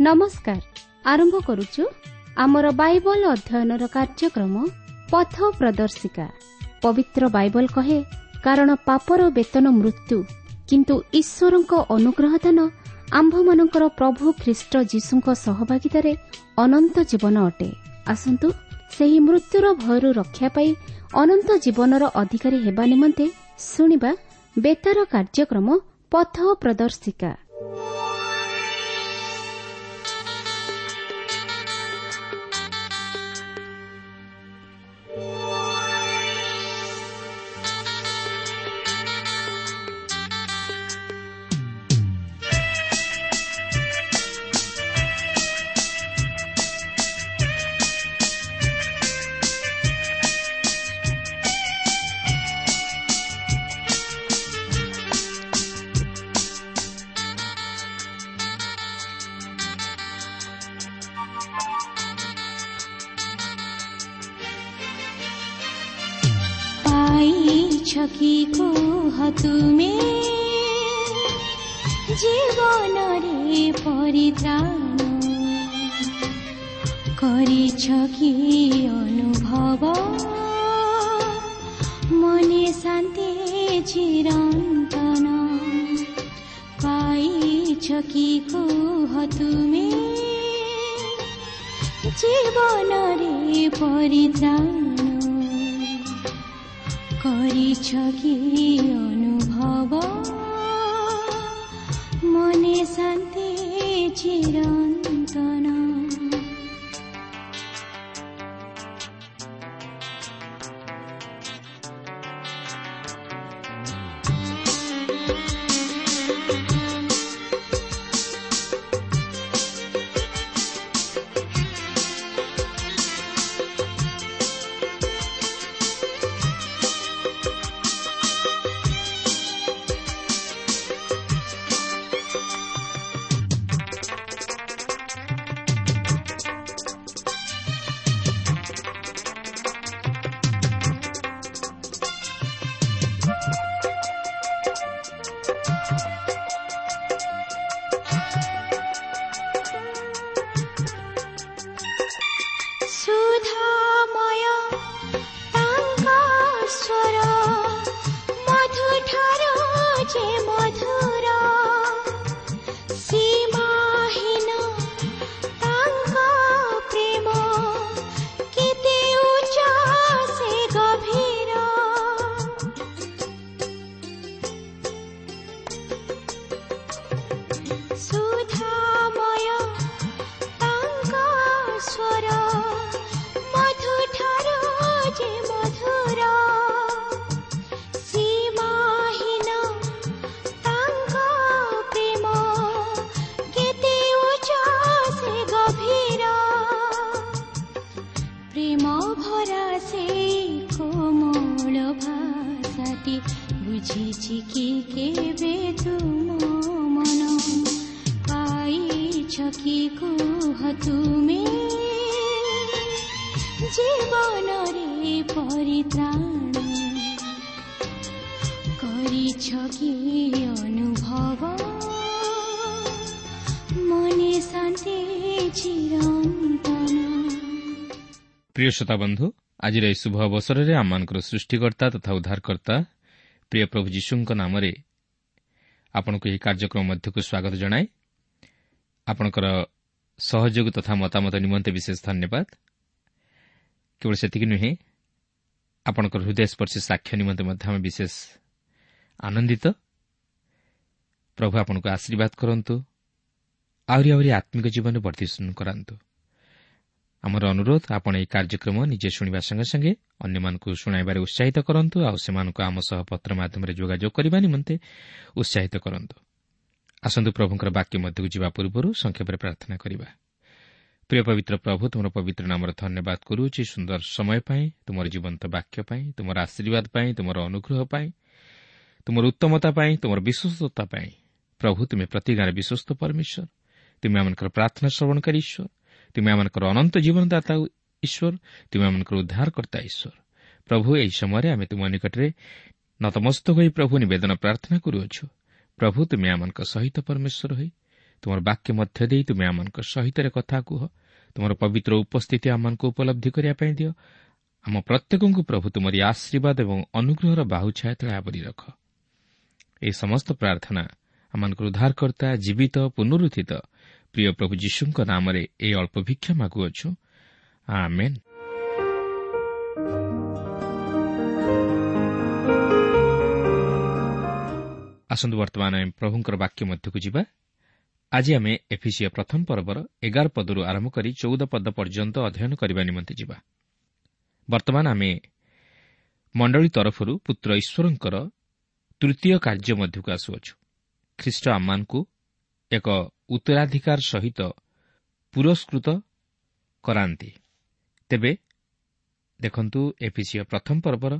नमस्कार आरंभ करुचु आमर बाइबल अध्ययनर कार्यक्रम पथ प्रदर्शिका। पवित्र बाइबल कहे कारण पापर वेतन मृत्यु किंतु ईश्वरंक अनुग्रह दान आम्भमानंकर प्रभु ख्रीष्ट जीशुंक सहभागितारे अनंत जीवन अटे। आसंतु सेही मृत्युर भयरु रक्षा पाई अनंत जीवनर अधिकारी हेबा निमंते सुनिबा बेतार कार्यक्रम पथ प्रदर्शिका। छकीको हतुमे जीवन रे परित्राण गरिछ कि अनुभव मने शान्ति चिरन्तन पाइछ कि को हतुमे जीवन रे परित्राण गरिछ कि अनुभव मने शान्ति चिरन्तन। जीवन रे परित्राण गरिछ कि अनुभव मने शान्ति चिरन्तन। प्रिय श्रोता बंधु, आज शुभ अवसर में आम सृष्टिकर्ता तथा उद्धारकर्ता प्रिय प्रभु जीशुंक नाम आपण को यह कार्यक्रम मध्य को स्वागत जनाए। आपणकर सहयोग तथा मतामत निमंते विशेष धन्यवाद। केवल सेतिक नुहे, आपणकर हृदयस्पर्शी साक्ष्य निमंते मध्य विशेष आनंदित। प्रभु आपण को आशीर्वाद करंतु, आहरी आत्मिक जीवन वर्धिष्णु करांतु। आमर अनुरोध, आपण यह कार्यक्रम निजे शुणा संगे संगे अन्य मानक शुणाइबार उत्साहित करंतु, आउ सेमानकु आम सह पत्र माध्यम जोगाजोग करबा निमंते उत्साहित करंतु। आसंतु प्रभुंकर वाक्य मध्यकु जीवा पूर्व संक्षेप प्रार्थना करिबा। प्रिय पवित्र प्रभु, तुमर पवित्र नाम धन्यवाद करूची सुंदर समय पाई, तुमर जीवंत वाक्य पाई, तुमर आशीर्वाद पाई, तुमर अनुग्रह पाई, तुमर उत्तमता पाई, तुमर विश्वस्तता पाई। प्रभु, तुमे प्रति गाँव विश्वस्त परमेश्वर, तुमे आमनकर प्रार्थना श्रवणकारी ईश्वर, तुमे आमनकर अनंत जीवनदाता ईश्वर, तुमे आमनकर उद्धारकर्ता ईश्वर। प्रभु, एही समय आमे तुम निकटरे नतमस्तक होई प्रभु निवेदन प्रार्थना करूछु। प्रभु, तुमे आमनकर सहित परमेश्वर होई ତୁମର ବାକ୍ୟ ମଧ୍ୟ ଦେଇ ତୁମେ ଆମମାନଙ୍କ ସହିତ କଥା କୁହ। ତୁମର ପବିତ୍ର ଉପସ୍ଥିତି ଆମମାନଙ୍କୁ ଉପଲବ୍ଧି କରିବା ପାଇଁ ଦିଅ। ଆମ ପ୍ରତ୍ୟେକଙ୍କୁ ପ୍ରଭୁ ତୁମରି ଆଶୀର୍ବାଦ ଏବଂ ଅନୁଗ୍ରହର ବାହୁଛାୟା ତଳେ ଆବରି ରଖ। ଏହି ସମସ୍ତ ପ୍ରାର୍ଥନା ଆମମାନଙ୍କର ଉଦ୍ଧାରକର୍ତ୍ତା ଜୀବିତ ପୁନରୁତ୍ଥିତ ପ୍ରିୟ ପ୍ରଭୁ ଯୀଶୁଙ୍କ ନାମରେ ଏହି ଅଳ୍ପ ଭିକ୍ଷା ମାଗୁଅଛୁ, ଆମେନ୍। ଆସନ୍ତୁ ବର୍ତ୍ତମାନ ଆମେ ପ୍ରଭୁଙ୍କର ବାକ୍ୟ ମଧ୍ୟକୁ ଯିବା। ଆଜି ଆମେ ଏଫେସୀୟ ପ୍ରଥମ ପର୍ବର 11 ପଦରୁ ଆରମ୍ଭ କରି 14 ପଦ ପର୍ଯ୍ୟନ୍ତ ଅଧ୍ୟୟନ କରିବା ନିମନ୍ତେ ଯିବା। ବର୍ତ୍ତମାନ ଆମେ ମଣ୍ଡଳୀ ତରଫରୁ ପୁତ୍ର ଈଶ୍ୱରଙ୍କର ତୃତୀୟ କାର୍ଯ୍ୟ ମଧ୍ୟକୁ ଆସୁଅଛୁ। ଖ୍ରୀଷ୍ଟ ଆମମାନଙ୍କୁ ଏକ ଉତ୍ତରାଧିକାର ସହିତ ପୁରସ୍କୃତ କରାନ୍ତି। ତେବେ ଦେଖନ୍ତୁ, ଏଫେସୀୟ ପ୍ରଥମ ପର୍ବର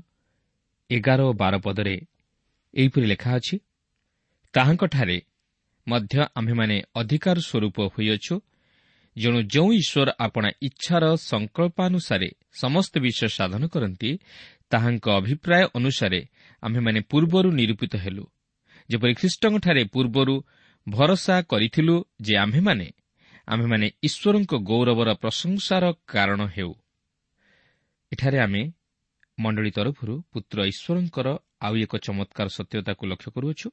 11 ଓ 12 ପଦରେ ଏହିପରି ଲେଖା ଅଛି, ତାହାଙ୍କଠାରେ ମଧ୍ୟ ଆମ୍ଭେମାନେ ଅଧିକାର ସ୍ୱରୂପ ହୋଇଅଛୁ, ଯେଣୁ ଯେଉଁ ଈଶ୍ୱର ଆପଣା ଇଚ୍ଛାର ସଂକଳ୍ପାନୁସାରେ ସମସ୍ତ ବିଷୟ ସାଧନ କରନ୍ତି, ତାହାଙ୍କ ଅଭିପ୍ରାୟ ଅନୁସାରେ ଆମ୍ଭେମାନେ ପୂର୍ବରୁ ନିରୂପିତ ହେଲୁ, ଯେପରି ଖ୍ରୀଷ୍ଟଙ୍କଠାରେ ପୂର୍ବରୁ ଭରସା କରିଥିଲୁ ଯେ ଆମ୍ଭେମାନେ ଈଶ୍ୱରଙ୍କ ଗୌରବର ପ୍ରଶଂସାର କାରଣ ହେଉ। ଏଠାରେ ଆମେ ମଣ୍ଡଳୀ ତରଫରୁ ପୁତ୍ର ଈଶ୍ୱରଙ୍କର ଆଉ ଏକ ଚମତ୍କାର ସତ୍ୟତାକୁ ଲକ୍ଷ୍ୟ କରୁଅଛୁ।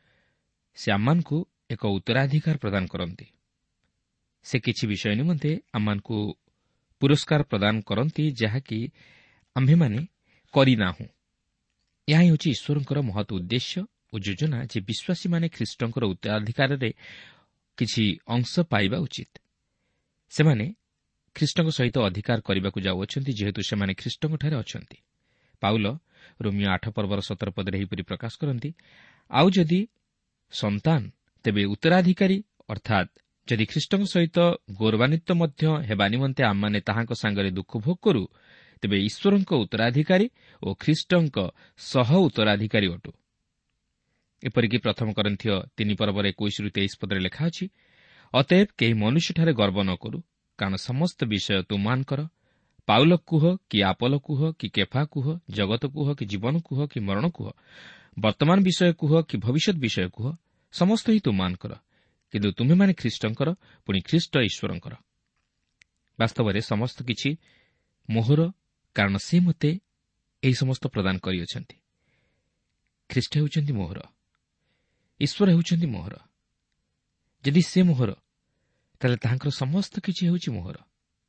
ସେ ଆମମାନଙ୍କୁ ଏକ ଉତ୍ତରାଧିକାର ପ୍ରଦାନ କରନ୍ତି। ସେ କିଛି ବିଷୟ ନିମନ୍ତେ ଆମମାନଙ୍କୁ ପୁରସ୍କାର ପ୍ରଦାନ କରନ୍ତି, ଯାହାକି ଆମ୍ଭେମାନେ କରିନାହୁଁ। ଏହା ହିଁ ହେଉଛି ଈଶ୍ୱରଙ୍କର ମହତ୍ ଉଦ୍ଦେଶ୍ୟ ଓ ଯୋଜନା ଯେ ବିଶ୍ୱାସୀମାନେ ଖ୍ରୀଷ୍ଟଙ୍କର ଉତ୍ତରାଧିକାରରେ କିଛି ଅଂଶ ପାଇବା ଉଚିତ। ସେମାନେ ଖ୍ରୀଷ୍ଟଙ୍କ ସହିତ ଅଧିକାର କରିବାକୁ ଯାଉଅଛନ୍ତି, ଯେହେତୁ ସେମାନେ ଖ୍ରୀଷ୍ଟଙ୍କଠାରେ ଅଛନ୍ତି। ପାଉଲ ରୋମିଓ 8 ପର୍ବର 17 ପଦରେ ଏହିପରି ପ୍ରକାଶ କରନ୍ତି, ଆଉ ଯଦି ସନ୍ତାନ ତେବେ ଉତ୍ତରାଧିକାରୀ, ଅର୍ଥାତ୍ ଯଦି ଖ୍ରୀଷ୍ଟଙ୍କ ସହିତ ଗୌରବାନ୍ୱିତ ମଧ୍ୟ ହେବା ନିମନ୍ତେ ଆମମାନେ ତାହାଙ୍କ ସାଙ୍ଗରେ ଦୁଃଖ ଭୋଗ କରୁ, ତେବେ ଈଶ୍ୱରଙ୍କ ଉତ୍ତରାଧିକାରୀ ଓ ଖ୍ରୀଷ୍ଟଙ୍କ ସହ ଉତ୍ତରାଧିକାରୀ ଅଟୁ। ଏପରିକି ପ୍ରଥମ କରିନ୍ଥିୟ 3 ପର୍ବର 21-23 ପଦରେ ଲେଖା ଅଛି, ଅତଏବ କେହି ମନୁଷ୍ୟଠାରେ ଗର୍ବ ନ କରୁ, କାରଣ ସମସ୍ତ ବିଷୟ ତୁମମାନଙ୍କର। ପାଉଲ କୁହ କି ଆପଲ କୁହ କି କେଫା କୁହ, ଜଗତ କୁହ କି ଜୀବନ କୁହ କି ମରଣ କୁହ, ବର୍ତ୍ତମାନ ବିଷୟ କୁହ କି ଭବିଷ୍ୟତ ବିଷୟ କୁହ, ସମସ୍ତ ହିଁ ତୁମମାନଙ୍କର। କିନ୍ତୁ ତୁମେମାନେ ଖ୍ରୀଷ୍ଟଙ୍କର, ପୁଣି ଖ୍ରୀଷ୍ଟ ଈଶ୍ୱରଙ୍କର। ବାସ୍ତବରେ ସମସ୍ତ କିଛି ମୋହର, କାରଣ ସେ ମୋତେ ଏହି ସମସ୍ତ ପ୍ରଦାନ କରିଅଛନ୍ତି। ଖ୍ରୀଷ୍ଟ ହେଉଛନ୍ତି ମୋହର, ଈଶ୍ୱର ହେଉଛନ୍ତି ମୋହର। ଯଦି ସେ ମୋହର, ତାହେଲେ ତାହାଙ୍କର ସମସ୍ତ କିଛି ହେଉଛି ମୋହର।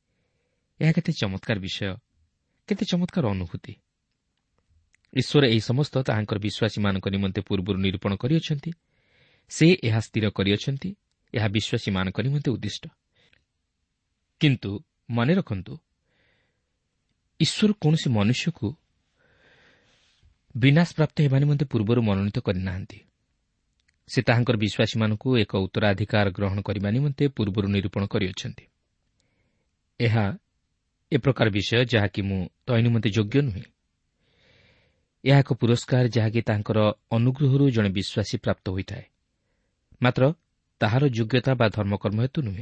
ଏହା କେତେ ଚମତ୍କାର ବିଷୟ, କେତେ ଚମତ୍କାର ଅନୁଭୂତି! ଈଶ୍ୱର ଏହି ସମସ୍ତ ତାହାଙ୍କର ବିଶ୍ୱାସୀମାନଙ୍କ ନିମନ୍ତେ ପୂର୍ବରୁ ନିରୂପଣ କରିଅଛନ୍ତି। ସେ ଏହା ସ୍ଥିର କରିଅଛନ୍ତି, ଏହା ବିଶ୍ୱାସୀମାନଙ୍କ ନିମନ୍ତେ ଉଦ୍ଦିଷ୍ଟ। କିନ୍ତୁ ମନେ ରଖନ୍ତୁ, ଈଶ୍ୱର କୌଣସି ମନୁଷ୍ୟକୁ ବିନାଶ ପ୍ରାପ୍ତ ହେବା ନିମନ୍ତେ ପୂର୍ବରୁ ମନୋନୀତ କରିନାହାନ୍ତି। ସେ ତାହାଙ୍କର ବିଶ୍ୱାସୀମାନଙ୍କୁ ଏକ ଉତ୍ତରାଧିକାର ଗ୍ରହଣ କରିବା ନିମନ୍ତେ ପୂର୍ବରୁ ନିରୂପଣ କରିଅଛନ୍ତି। ଏହା ଏ ପ୍ରକାର ବିଷୟ ଯାହାକି ମୁଁ ତହିଁ ନିମନ୍ତେ ଯୋଗ୍ୟ ନୁହେଁ। ଏହା ଏକ ପୁରସ୍କାର ଯାହାକି ତାଙ୍କର ଅନୁଗ୍ରହରୁ ଜଣେ ବିଶ୍ୱାସୀ ପ୍ରାପ୍ତ ହୋଇଥାଏ, ମାତ୍ର ତାହାର ଯୋଗ୍ୟତା ବା ଧର୍ମକର୍ମ ହେତୁ ନୁହେଁ।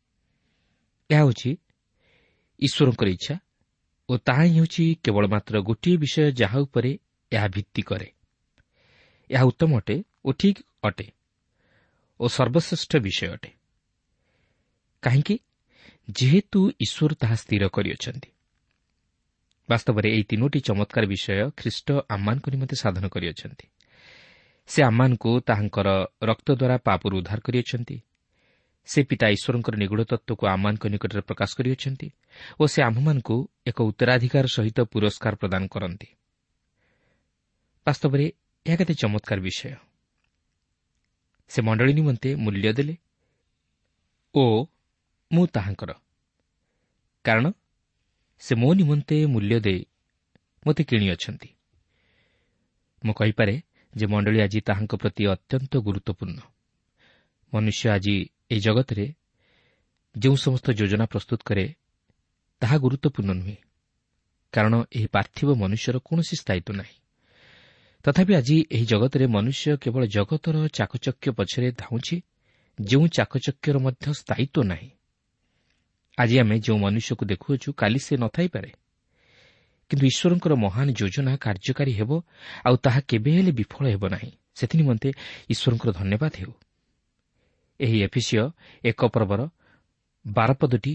ଏହା ହେଉଛି ଈଶ୍ୱରଙ୍କର ଇଚ୍ଛା ଓ ତାହା ହିଁ ହେଉଛି କେବଳ ମାତ୍ର ଗୋଟିଏ ବିଷୟ ଯାହା ଉପରେ ଏହା ଭିତ୍ତି କରେ। ଏହା ଉତ୍ତମ ଅଟେ ଓ ଠିକ୍ ଅଟେ ଓ ସର୍ବଶ୍ରେଷ୍ଠ ବିଷୟ ଅଟେ। କାହିଁକି? ଯେହେତୁ ଈଶ୍ୱର ତାହା ସ୍ଥିର କରିଅଛନ୍ତି। ବାସ୍ତବରେ ଏହି 3ଟି ଚମତ୍କାର ବିଷୟ ଖ୍ରୀଷ୍ଟ ଆମମାନଙ୍କ ନିମନ୍ତେ ସାଧନ କରିଅଛନ୍ତି। ସେ ଆମମାନଙ୍କୁ ତାହାଙ୍କର ରକ୍ତ ଦ୍ୱାରା ପାପରୁ ଉଦ୍ଧାର କରିଅଛନ୍ତି। ସେ ପିତା ଈଶ୍ୱରଙ୍କର ନିଗୁଢ଼ ତତ୍ତ୍ୱକୁ ଆମମାନଙ୍କ ନିକଟରେ ପ୍ରକାଶ କରିଅଛନ୍ତି ଓ ସେ ଆମ୍ଭମାନଙ୍କୁ ଏକ ଉତ୍ତରାଧିକାର ସହିତ ପୁରସ୍କାର ପ୍ରଦାନ କରନ୍ତି। ବାସ୍ତବରେ ଏହା କେତେ ଚମତ୍କାର ବିଷୟ! ସେ ମଣ୍ଡଳୀ ନିମନ୍ତେ ମୂଲ୍ୟ ଦେଲେ ଓ ମୁଁ ତାହାଙ୍କର, କାରଣ ସେ ମୋ ନିମନ୍ତେ ମୂଲ୍ୟ ଦେଇ ମୋତେ କିଣିଅଛନ୍ତି। ମୁଁ କହିପାରେ ଯେ ମଣ୍ଡଳୀ ଆଜି ତାହାଙ୍କ ପ୍ରତି ଅତ୍ୟନ୍ତ ଗୁରୁତ୍ୱପୂର୍ଣ୍ଣ। ମନୁଷ୍ୟ ଆଜି ଏହି ଜଗତରେ ଯେଉଁ ସମସ୍ତ ଯୋଜନା ପ୍ରସ୍ତୁତ କରେ, ତାହା ଗୁରୁତ୍ୱପୂର୍ଣ୍ଣ ନୁହେଁ, କାରଣ ଏହି ପାର୍ଥିବ ମନୁଷ୍ୟର କୌଣସି ସ୍ଥାୟିତ୍ୱ ନାହିଁ। ତଥାପି ଆଜି ଏହି ଜଗତରେ ମନୁଷ୍ୟ କେବଳ ଜଗତର ଚାକଚକ୍ୟ ପଛରେ ଧାଉଁଛି, ଯେଉଁ ଚାକଚକ୍ୟର ମଧ୍ୟ ସ୍ଥାୟିତ୍ୱ ନାହିଁ। ଆଜି ଆମେ ଯେଉଁ ମନୁଷ୍ୟକୁ ଦେଖୁଅଛୁ, କାଲି ସେ ନଥାଇପାରେ। କିନ୍ତୁ ଈଶ୍ୱରଙ୍କର ମହାନ ଯୋଜନା କାର୍ଯ୍ୟକାରୀ ହେବ, ଆଉ ତାହା କେବେ ହେଲେ ବିଫଳ ହେବ ନାହିଁ। ସେଥିନିମନ୍ତେ ଈଶ୍ୱରଙ୍କର ଧନ୍ୟବାଦ ହେଉ। ଏହି ଏଫିସିୟ 1 ପର୍ବର 12 ପଦଟି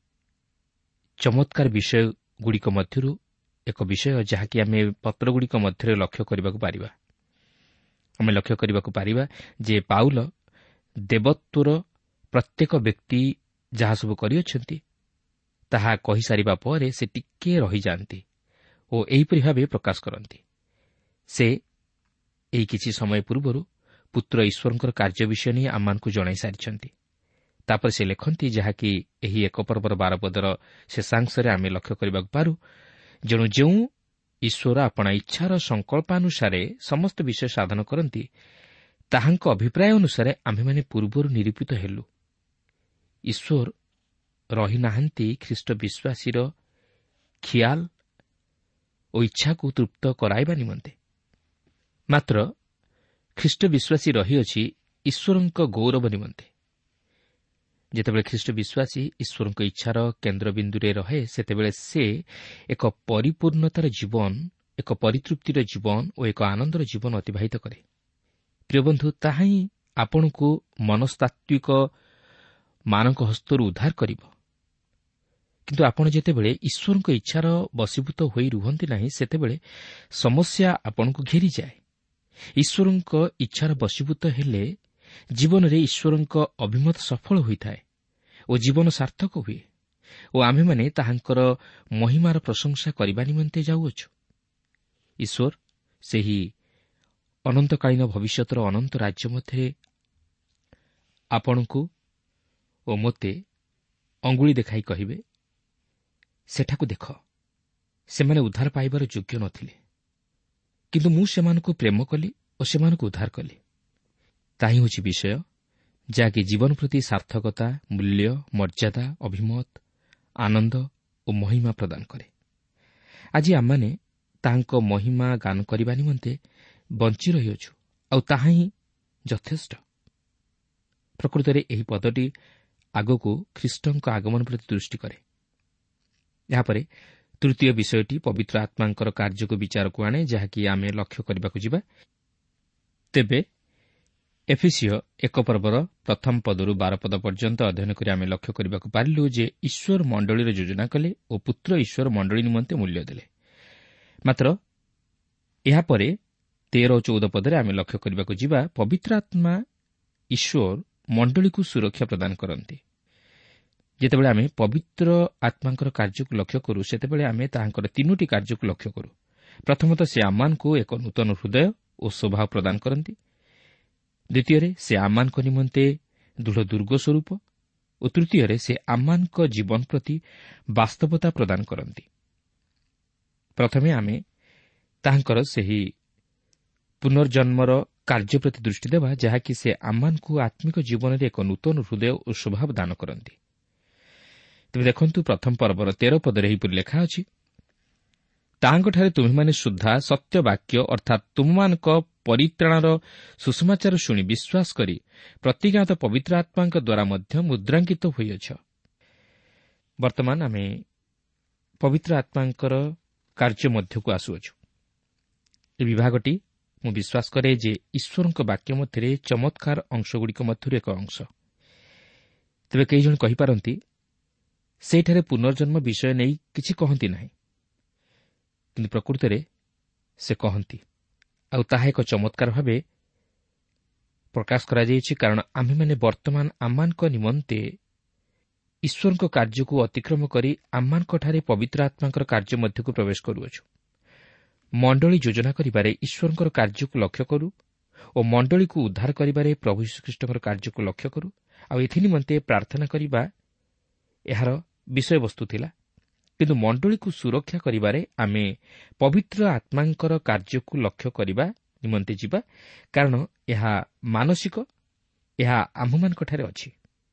ଚମତ୍କାର ବିଷୟଗୁଡ଼ିକ ମଧ୍ୟରୁ ଏକ ବିଷୟ, ଯାହାକି ଆମେ ପତ୍ରଗୁଡ଼ିକ ମଧ୍ୟରେ ଲକ୍ଷ୍ୟ କରିବାକୁ ପାରିବା। ଆମେ ଲକ୍ଷ୍ୟ କରିବାକୁ ପାରିବା ଯେ ପାଉଲ ଦେବତ୍ୱର ପ୍ରତ୍ୟେକ ବ୍ୟକ୍ତି ଯାହା ସବୁ କରିଅଛନ୍ତି ତାହା କହିସାରିବା ପରେ ସେ ଟିକିଏ ରହିଯାଆନ୍ତି ଓ ଏହିପରି ଭାବେ ପ୍ରକାଶ କରନ୍ତି। ସେ ଏହି କିଛି ସମୟ ପୂର୍ବରୁ ପୁତ୍ର ଈଶ୍ୱରଙ୍କର କାର୍ଯ୍ୟ ବିଷୟ ନେଇ ଆମମାନଙ୍କୁ ଜଣାଇ ସାରିଛନ୍ତି। ତାପରେ ସେ ଲେଖନ୍ତି, ଯାହାକି ଏହି 1 ପର୍ବର 12 ପଦର ଶେଷାଂଶରେ ଆମେ ଲକ୍ଷ୍ୟ କରିବାକୁ ପାରୁ, ଯେଣୁ ଯେଉଁ ଈଶ୍ୱର ଆପଣା ଇଚ୍ଛାର ସଂକଳ୍ପାନୁସାରେ ସମସ୍ତ ବିଷୟ ସାଧନ କରନ୍ତି, ତାହାଙ୍କ ଅଭିପ୍ରାୟ ଅନୁସାରେ ଆମ୍ଭେମାନେ ପୂର୍ବରୁ ନିରୂପିତ ହେଲୁ। ଈଶ୍ୱର ରହିନାହାନ୍ତି ଖ୍ରୀଷ୍ଟ ବିଶ୍ୱାସୀର ଖିଆଲ ଓ ଇଚ୍ଛାକୁ ତୃପ୍ତ କରାଇବା ନିମନ୍ତେ, ମାତ୍ର ଖ୍ରୀଷ୍ଟ ବିଶ୍ୱାସୀ ରହିଅଛି ଈଶ୍ୱରଙ୍କ ଗୌରବ ନିମନ୍ତେ। ଯେତେବେଳେ ଖ୍ରୀଷ୍ଟ ବିଶ୍ୱାସୀ ଈଶ୍ୱରଙ୍କ ଇଚ୍ଛାର କେନ୍ଦ୍ରବିନ୍ଦୁରେ ରହେ, ସେତେବେଳେ ସେ ଏକ ପରିପୂର୍ଣ୍ଣତାର ଜୀବନ, ଏକ ପରିତୃପ୍ତିର ଜୀବନ ଓ ଏକ ଆନନ୍ଦର ଜୀବନ ଅତିବାହିତ କରେ। ପ୍ରିୟ ବନ୍ଧୁ, ତାହା ହିଁ ଆପଣଙ୍କୁ ମନସ୍ତାତ୍ତ୍ୱିକ ମାନଙ୍କ ହସ୍ତରୁ ଉଦ୍ଧାର କରିବ। କିନ୍ତୁ ଆପଣ ଯେତେବେଳେ ଈଶ୍ୱରଙ୍କ ଇଚ୍ଛାର ବଶୀଭୂତ ହୋଇ ରୁହନ୍ତି ନାହିଁ, ସେତେବେଳେ ସମସ୍ୟା ଆପଣଙ୍କୁ ଘେରିଯାଏ। ଈଶ୍ୱରଙ୍କ ଇଚ୍ଛାର ବଶୀଭୂତ ହେଲେ ଜୀବନରେ ଈଶ୍ୱରଙ୍କ ଅଭିମତ ସଫଳ ହୋଇଥାଏ ଓ ଜୀବନ ସାର୍ଥକ ହୁଏ ଓ ଆମ୍ଭେମାନେ ତାହାଙ୍କର ମହିମାର ପ୍ରଶଂସା କରିବା ନିମନ୍ତେ ଯାଉଅଛୁ। ଈଶ୍ୱର ସେହି ଅନନ୍ତକାଳୀନ ଭବିଷ୍ୟତର ଅନନ୍ତ ରାଜ୍ୟ ମଧ୍ୟରେ ଆପଣଙ୍କୁ ଓ ମୋତେ ଅଙ୍ଗୁଳି ଦେଖାଇ କହିବେ, ସେଠାକୁ ଦେଖ, ସେମାନେ ଉଦ୍ଧାର ପାଇବାର ଯୋଗ୍ୟ ନଥିଲେ, କିନ୍ତୁ ମୁଁ ସେମାନଙ୍କୁ ପ୍ରେମ କଲି ଓ ସେମାନଙ୍କୁ ଉଦ୍ଧାର କଲି। ତାହା ହିଁ ହେଉଛି ବିଷୟ, ଯାହାକି ଜୀବନ ପ୍ରତି ସାର୍ଥକତା, ମୂଲ୍ୟ, ମର୍ଯ୍ୟାଦା, ଅଭିମତ, ଆନନ୍ଦ ଓ ମହିମା ପ୍ରଦାନ କରେ। ଆଜି ଆମମାନେ ତାହାଙ୍କ ମହିମା ଗାନ କରିବା ନିମନ୍ତେ ବଞ୍ଚି ରହିଅଛୁ, ଆଉ ତାହା ହିଁ ଯଥେଷ୍ଟ। ପ୍ରକୃତରେ ଏହି ପଦଟି ଆଗକୁ ଖ୍ରୀଷ୍ଟଙ୍କ ଆଗମନ ପ୍ରତି ଦୃଷ୍ଟି କରେ। ଏହାପରେ ତୃତୀୟ ବିଷୟଟି ପବିତ୍ର ଆତ୍ମାଙ୍କର କାର୍ଯ୍ୟକୁ ବିଚାରକୁ ଆଣେ, ଯାହାକି ଆମେ ଲକ୍ଷ୍ୟ କରିବାକୁ ଯିବା। ତେବେ ଏଫିସିୟ 1 ପର୍ବର 1 ପଦରୁ 12 ପଦ ପର୍ଯ୍ୟନ୍ତ ଅଧ୍ୟୟନ କରି ଆମେ ଲକ୍ଷ୍ୟ କରିବାକୁ ପାରିଲୁ ଯେ ଈଶ୍ୱର ମଣ୍ଡଳୀର ଯୋଜନା କଲେ ଓ ପୁତ୍ର ଈଶ୍ୱର ମଣ୍ଡଳୀ ନିମନ୍ତେ ମୂଲ୍ୟ ଦେଲେ। ମାତ୍ର ଏହାପରେ 13 ଓ 14 ପଦରେ ଆମେ ଲକ୍ଷ୍ୟ କରିବାକୁ ଯିବା, ପବିତ୍ର ଆତ୍ମା ଈଶ୍ୱର ମଣ୍ଡଳୀକୁ ସୁରକ୍ଷା ପ୍ରଦାନ କରନ୍ତି। ଯେତେବେଳେ ଆମେ ପବିତ୍ର ଆତ୍ମାଙ୍କର କାର୍ଯ୍ୟକୁ ଲକ୍ଷ୍ୟ କରୁ, ସେତେବେଳେ ଆମେ ତାହାଙ୍କର 3ଟି କାର୍ଯ୍ୟକୁ ଲକ୍ଷ୍ୟ କରୁ। ପ୍ରଥମତଃ ସେ ଆମମାନଙ୍କୁ ଏକ ନୂତନ ହୃଦୟ ଓ ସ୍ୱଭାବ ପ୍ରଦାନ କରନ୍ତି। ଦ୍ୱିତୀୟରେ ସେ ଆମମାନଙ୍କ ନିମନ୍ତେ ଦୃଢ଼ ଦୁର୍ଗ ସ୍ୱରୂପ ଓ ତୃତୀୟରେ ସେ ଆମମାନଙ୍କ ଜୀବନ ପ୍ରତି ବାସ୍ତବତା ପ୍ରଦାନ କରନ୍ତି। ପ୍ରଥମେ ଆମେ ତାହାଙ୍କର ସେହି ପୁନର୍ଜନ୍ମର କାର୍ଯ୍ୟ ପ୍ରତି ଦୃଷ୍ଟି ଦେବା, ଯାହାକି ସେ ଆମମାନଙ୍କୁ ଆତ୍ମିକ ଜୀବନରେ ଏକ ନୂତନ ହୃଦୟ ଓ ସ୍ୱଭାବ ଦାନ କରନ୍ତି। ତେବେ ଦେଖନ୍ତୁ, 1 ପର୍ବର 13 ପଦରେ ଏହିପରି ଲେଖା ଅଛି, ତାହାଙ୍କଠାରେ ତୁମେମାନେ ସୁଦ୍ଧା ସତ୍ୟ ବାକ୍ୟ ଅର୍ଥାତ୍ ତୁମମାନଙ୍କ ପରିତ୍ରାଣର ସୁସମାଚାର ଶୁଣି ବିଶ୍ୱାସ କରି ପ୍ରତିଜ୍ଞାତ ପବିତ୍ର ଆତ୍ମାଙ୍କ ଦ୍ୱାରା ମଧ୍ୟ ମୁଦ୍ରାଙ୍କିତ ହୋଇଅଛ। ବର୍ତ୍ତମାନ ଆମେ ପବିତ୍ର ଆତ୍ମାଙ୍କର କାର୍ଯ୍ୟ ମଧ୍ୟକୁ ଆସୁଅଛୁ। ଏହି ବିଭାଗଟି ମୁଁ ବିଶ୍ୱାସ କରେ ଯେ ଈଶ୍ୱରଙ୍କ ବାକ୍ୟ ମଧ୍ୟରେ ଚମତ୍କାର ଅଂଶଗୁଡ଼ିକ ମଧ୍ୟରୁ ଏକ ଅଂଶ। ତେବେ କେହି ଜଣ କହିପାରନ୍ତି, ସେଠାରେ ପୁନର୍ଜନ୍ମ ବିଷୟ ନେଇ କିଛି କହନ୍ତି ନାହିଁ, କିନ୍ତୁ ପ୍ରକୃତରେ ସେ କହନ୍ତି, ଆଉ ତାହା ଏକ ଚମତ୍କାର ଭାବେ ପ୍ରକାଶ କରାଯାଇଛି, କାରଣ ଆମ୍ଭେମାନେ ବର୍ତ୍ତମାନ ଆମମାନଙ୍କ ନିମନ୍ତେ ଈଶ୍ୱରଙ୍କ କାର୍ଯ୍ୟକୁ ଅତିକ୍ରମ କରି ଆମମାନଙ୍କଠାରେ ପବିତ୍ର ଆତ୍ମାଙ୍କର କାର୍ଯ୍ୟ ମଧ୍ୟକୁ ପ୍ରବେଶ କରୁଅଛୁ। ମଣ୍ଡଳୀ ଯୋଜନା କରିବାରେ ଈଶ୍ୱରଙ୍କର କାର୍ଯ୍ୟକୁ ଲକ୍ଷ୍ୟ କରୁ ଓ ମଣ୍ଡଳୀକୁ ଉଦ୍ଧାର କରିବାରେ ପ୍ରଭୁ ଯୀଶୁଖ୍ରୀଷ୍ଟଙ୍କର କାର୍ଯ୍ୟକୁ ଲକ୍ଷ୍ୟ କରୁ, ଆଉ ଏଥିନିମନ୍ତେ ପ୍ରାର୍ଥନା କରିବା ଏହାର ବିଷୟବସ୍ତୁ ଥିଲା। କିନ୍ତୁ ମଣ୍ଡଳୀକୁ ସୁରକ୍ଷା କରିବାରେ ଆମେ ପବିତ୍ର ଆତ୍ମାଙ୍କର କାର୍ଯ୍ୟକୁ ଲକ୍ଷ୍ୟ କରିବା ନିମନ୍ତେ ଯିବା, କାରଣ ଏହା ମାନସିକ, ଏହା ଆମ୍ଭମାନଙ୍କଠାରେ ଅଛି।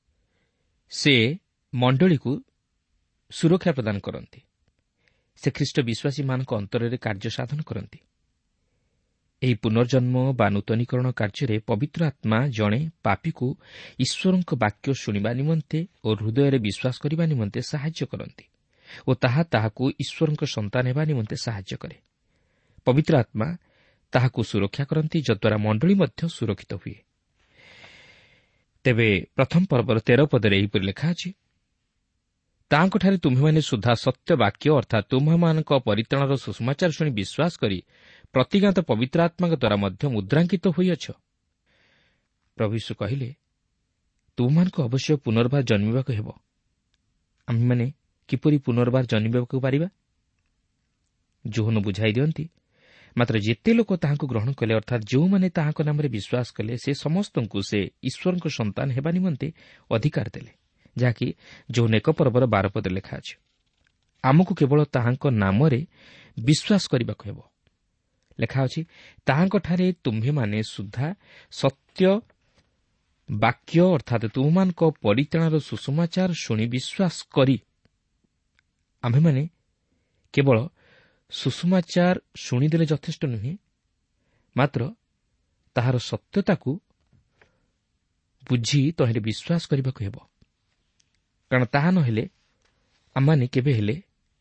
ସେ ମଣ୍ଡଳୀକୁ ସୁରକ୍ଷା ପ୍ରଦାନ କରନ୍ତି। ସେ ଖ୍ରୀଷ୍ଟ ବିଶ୍ୱାସୀମାନଙ୍କ ଅନ୍ତରରେ କାର୍ଯ୍ୟ ସାଧନ କରନ୍ତି। ଏହି ପୁନର୍ଜନ୍ମ ବା ନୂତନୀକରଣ କାର୍ଯ୍ୟରେ ପବିତ୍ର ଆତ୍ମା ଜଣେ ପାପୀକୁ ଈଶ୍ୱରଙ୍କ ବାକ୍ୟ ଶୁଣିବା ନିମନ୍ତେ ଓ ହୃଦୟରେ ବିଶ୍ୱାସ କରିବା ନିମନ୍ତେ ସାହାଯ୍ୟ କରନ୍ତି ଓ ତାହାକୁ ଈଶ୍ୱରଙ୍କ ସନ୍ତାନ ହେବା ନିମନ୍ତେ ସାହାଯ୍ୟ କରେ। ପବିତ୍ର ଆତ୍ମା ତାହାକୁ ସୁରକ୍ଷା କରନ୍ତି, ଯଦ୍ୱାରା ମଣ୍ଡଳୀ ମଧ୍ୟ ସୁରକ୍ଷିତ ହୁଏ। ତେବେ ପ୍ରଥମ ପର୍ବର 13 ପଦରେ ଏହିପରି ଲେଖା ଅଛି, ତାହାଙ୍କଠାରେ ତୁମ୍ଭେମାନେ ସୁଦ୍ଧା ସତ୍ୟ ବାକ୍ୟ ଅର୍ଥାତ୍ ତୁମ୍ଭମାନଙ୍କ ପରିତ୍ରାଣର ସୁସମାଚାର ଶୁଣି ବିଶ୍ୱାସ କରି ପ୍ରତିଜ୍ଞାତ ପବିତ୍ର ଆତ୍ମାଙ୍କ ଦ୍ୱାରା ମଧ୍ୟ ମୁଦ୍ରାଙ୍କିତ ହୋଇଅଛ। ପ୍ରଭୁ ଯୀଶୁ କହିଲେ, ତୁମମାନଙ୍କୁ ଅବଶ୍ୟ ପୁନର୍ବାର ଜନ୍ମିବାକୁ ହେବ। ଆମେମାନେ କିପରି ପୁନର୍ବାର ଜନ୍ମିବାକୁ ପାରିବା? ଯୋହନ ବୁଝାଇ ଦିଅନ୍ତି, ମାତ୍ର ଯେତେ ଲୋକ ତାହାଙ୍କୁ ଗ୍ରହଣ କଲେ ଅର୍ଥାତ୍ ଯେଉଁମାନେ ତାହାଙ୍କ ନାମରେ ବିଶ୍ୱାସ କଲେ, ସେ ସମସ୍ତଙ୍କୁ ସେ ଈଶ୍ୱରଙ୍କ ସନ୍ତାନ ହେବା ନିମନ୍ତେ ଅଧିକାର ଦେଲେ, ଯାହାକି ଯୋହନ 1 ପର୍ବର 12 ପଦରେ ଲେଖା ଅଛି। ଆମକୁ କେବଳ ତାହାଙ୍କ ନାମରେ ବିଶ୍ୱାସ କରିବାକୁ ହେବ। ଲେଖା ଅଛି, ତାହାଙ୍କଠାରେ ତୁମ୍ଭେମାନେ ସୁଦ୍ଧା ସତ୍ୟ ବାକ୍ୟ ଅର୍ଥାତ୍ ତୁମମାନଙ୍କ ପରିତ୍ରାଣର ସୁସମାଚାର ଶୁଣି ବିଶ୍ୱାସ କରି। ଆମ୍ଭେମାନେ କେବଳ ସୁସମାଚାର ଶୁଣିଦେଲେ ଯଥେଷ୍ଟ ନୁହେଁ, ମାତ୍ର ତାହାର ସତ୍ୟତାକୁ ବୁଝି ତହିଁରେ ବିଶ୍ୱାସ କରିବାକୁ ହେବ। କାରଣ ତାହା ନ ହେଲେ ଆମମାନେ କେବେ ହେଲେ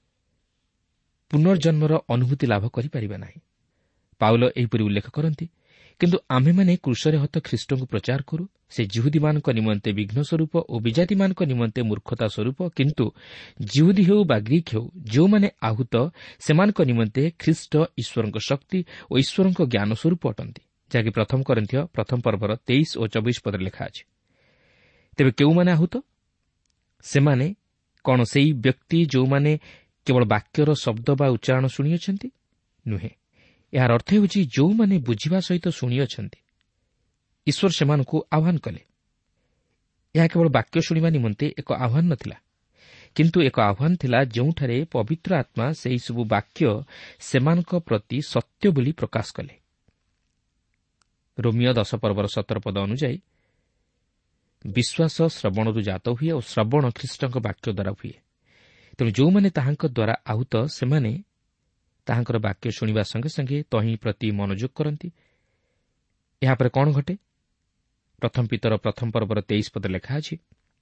ପୁନର୍ଜନ୍ମର ଅନୁଭୂତି ଲାଭ କରିପାରିବା ନାହିଁ। ପାଉଲ ଏହିପରି ଉଲ୍ଲେଖ କରନ୍ତି, କିନ୍ତୁ ଆମ୍ଭେମାନେ କ୍ରୁଶରେ ହତ ଖ୍ରୀଷ୍ଟଙ୍କୁ ପ୍ରଚାର କରୁ, ସେ ଯିହୁଦୀମାନଙ୍କ ନିମନ୍ତେ ବିଘ୍ନ ସ୍ୱରୂପ ଓ ବିଜାତିମାନଙ୍କ ନିମନ୍ତେ ମୂର୍ଖତା ସ୍ୱରୂପ, କିନ୍ତୁ ଯିହୁଦୀ ହେଉ ବା ଗ୍ରୀକ୍ ହେଉ, ଯେଉଁମାନେ ଆହୁତ ସେମାନଙ୍କ ନିମନ୍ତେ ଖ୍ରୀଷ୍ଟ ଈଶ୍ୱରଙ୍କ ଶକ୍ତି ଓ ଈଶ୍ୱରଙ୍କ ଜ୍ଞାନ ସ୍ୱରୂପ ଅଟନ୍ତି, ଯାହାକି ପ୍ରଥମ କରିନ୍ଥୀୟ 1 ପର୍ବର 23 ଓ 24 ପଦରେ ଲେଖା ଅଛି। ତେବେ କେଉଁମାନେ ଆହୁତ? ସେମାନେ କ'ଣ ସେହି ବ୍ୟକ୍ତି ଯେଉଁମାନେ କେବଳ ବାକ୍ୟର ଶବ୍ଦ ବା ଉଚ୍ଚାରଣ ଶୁଣିଅଛନ୍ତି? ନୁହେଁ। ଏହାର ଅର୍ଥ ହେଉଛି ଯେଉଁମାନେ ବୁଝିବା ସହିତ ଶୁଣିଅଛନ୍ତି। ଈଶ୍ୱର ସେମାନଙ୍କୁ ଆହ୍ୱାନ କଲେ। ଏହା କେବଳ ବାକ୍ୟ ଶୁଣିବା ନିମନ୍ତେ ଏକ ଆହ୍ୱାନ ନ ଥିଲା, କିନ୍ତୁ ଏକ ଆହ୍ୱାନ ଥିଲା ଯେଉଁଠାରେ ପବିତ୍ର ଆତ୍ମା ସେହିସବୁ ବାକ୍ୟ ସେମାନଙ୍କ ପ୍ରତି ସତ୍ୟ ବୋଲି ପ୍ରକାଶ କଲେ। ରୋମିଓ 10 ପର୍ବର 17 ପଦ ଅନୁଯାୟୀ ବିଶ୍ୱାସ ଶ୍ରବଣରୁ ଜାତ ହୁଏ ଓ ଶ୍ରବଣ ଖ୍ରୀଷ୍ଟଙ୍କ ବାକ୍ୟ ଦ୍ୱାରା ହୁଏ। ତେଣୁ ଯେଉଁମାନେ ତାହାଙ୍କ ଦ୍ୱାରା ଆହୁତ, ସେମାନେ ତାହାଙ୍କର ବାକ୍ୟ ଶୁଣିବା ସଙ୍ଗେ ସଙ୍ଗେ ତହିଁ ପ୍ରତି ମନୋଯୋଗ କରନ୍ତି। ଏହାପରେ କ'ଣ ଘଟେ? ପ୍ରଥମ ପିତର 1 ପର୍ବର 23 ପଦ ଲେଖା ଅଛି,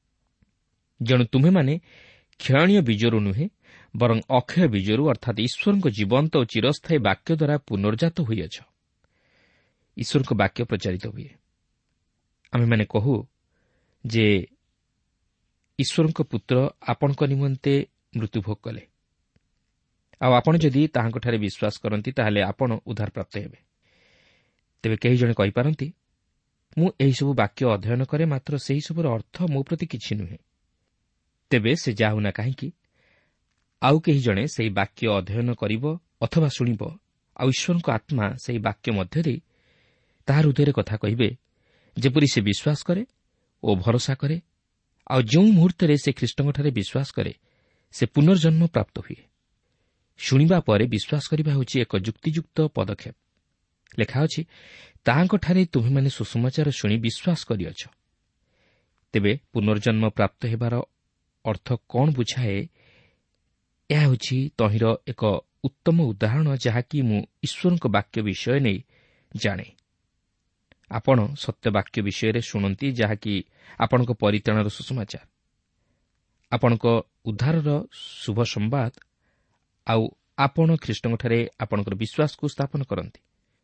ଯେଣୁ ତୁମେମାନେ କ୍ଷୟଣୀୟ ବୀଜରୁ ନୁହେଁ, ବରଂ ଅକ୍ଷୟ ବୀଜରୁ ଅର୍ଥାତ୍ ଈଶ୍ୱରଙ୍କ ଜୀବନ୍ତ ଓ ଚିରସ୍ଥାୟୀ ବାକ୍ୟ ଦ୍ୱାରା ପୁନର୍ଜାତ ହୋଇଅଛ। ଈଶ୍ୱରଙ୍କ ବାକ୍ୟ ପ୍ରଚାରିତ ହୁଏ। ଆମେମାନେ କହୁ ଯେ ଈଶ୍ୱରଙ୍କ ପୁତ୍ର ଆପଣଙ୍କ ନିମନ୍ତେ ମୃତ୍ୟୁଭୋଗ କଲେ, ଆଉ ଆପଣ ଯଦି ତାହାଙ୍କଠାରେ ବିଶ୍ୱାସ କରନ୍ତି ତାହେଲେ ଆପଣ ଉଦ୍ଧାରପ୍ରାପ୍ତ ହେବେ। ତେବେ କେହି ଜଣେ କହିପାରନ୍ତି, ମୁଁ ଏହିସବୁ ବାକ୍ୟ ଅଧ୍ୟୟନ କରେ, ମାତ୍ର ସେହିସବୁର ଅର୍ଥ ମୋ ପ୍ରତି କିଛି ନୁହେଁ। ତେବେ ସେ ଯାହା ହେଉନା କାହିଁକି, ଆଉ କେହି ଜଣେ ସେହି ବାକ୍ୟ ଅଧ୍ୟୟନ କରିବ ଅଥବା ଶୁଣିବ, ଆଉ ଈଶ୍ୱରଙ୍କ ଆତ୍ମା ସେହି ବାକ୍ୟ ମଧ୍ୟ ଦେଇ ତାହା ହୃଦୟରେ କଥା କହିବେ, ଯେପରି ସେ ବିଶ୍ୱାସ କରେ ଓ ଭରସା କରେ। ଆଉ ଯେଉଁ ମୁହୂର୍ତ୍ତରେ ସେ ଖ୍ରୀଷ୍ଟଙ୍କଠାରେ ବିଶ୍ୱାସ କରେ, ସେ ପୁନର୍ଜନ୍ମ ପ୍ରାପ୍ତ ହୁଏ। ଶୁଣିବା ପରେ ବିଶ୍ୱାସ କରିବା ହେଉଛି ଏକ ଯୁକ୍ତିଯୁକ୍ତ ପଦକ୍ଷେପ। ଲେଖା ଅଛି, ତାହାଙ୍କଠାରେ ତୁମେମାନେ ସୁସମାଚାର ଶୁଣି ବିଶ୍ୱାସ କରିଅଛ। ତେବେ ପୁନର୍ଜନ୍ମ ପ୍ରାପ୍ତ ହେବାର ଅର୍ଥ କ'ଣ ବୁଝାଏ? ଏହା ହେଉଛି ତହିଁର ଏକ ଉତ୍ତମ ଉଦାହରଣ, ଯାହାକି ମୁଁ ଈଶ୍ୱରଙ୍କ ବାକ୍ୟ ବିଷୟ ନେଇ ଜାଣେ। ଆପଣ ସତ୍ୟ ବାକ୍ୟ ବିଷୟରେ ଶୁଣନ୍ତି, ଯାହାକି ଆପଣଙ୍କ ପରିତ୍ରାଣର ସୁସମାଚାର, ଆପଣଙ୍କ ଉଦ୍ଧାରର ଶୁଭ ସମ୍ବାଦ, ଆଉ ଆପଣ ଖ୍ରୀଷ୍ଟଙ୍କଠାରେ ଆପଣଙ୍କର ବିଶ୍ୱାସକୁ ସ୍ଥାପନ କରନ୍ତି।